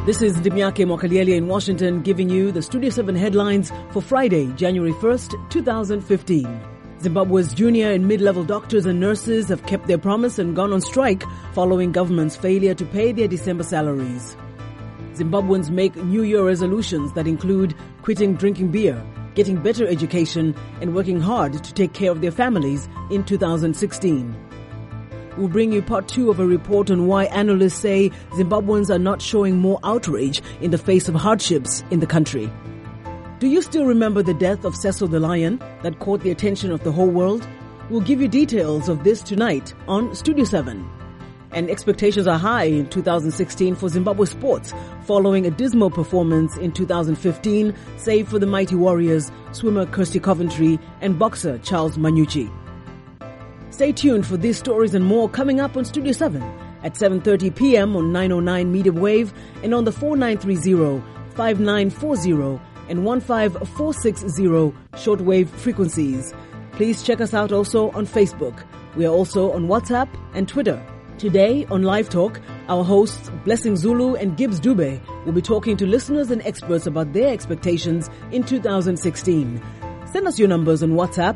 This is Dimyake Mwakalieli in Washington giving you the Studio 7 headlines for Friday, January 1st, 2015. Zimbabwe's junior and mid-level doctors and nurses have kept their promise and gone on strike following government's failure to pay their December salaries. Zimbabweans make New Year resolutions that include quitting drinking beer, getting better education, and working hard to take care of their families in 2016. We'll bring you part 2 of a report on why analysts say Zimbabweans are not showing more outrage in the face of hardships in the country. Do you still remember the death of Cecil the Lion that caught the attention of the whole world? We'll give you details of this tonight on Studio 7. And expectations are high in 2016 for Zimbabwe sports following a dismal performance in 2015, save for the mighty Warriors, swimmer Kirsty Coventry, and boxer Charles Manyuchi. Stay tuned for these stories and more coming up on Studio 7 at 7:30 p.m. on 909 medium wave and on the 4930, 5940 and 15460 shortwave frequencies. Please check us out also on Facebook. We are also on WhatsApp and Twitter. Today on Live Talk, our hosts Blessing Zulu and Gibbs Dube will be talking to listeners and experts about their expectations in 2016. Send us your numbers on WhatsApp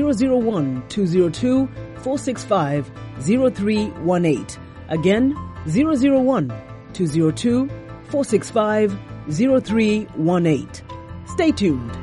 001-202-465-0318. Again, 001-202-465-0318. Stay tuned.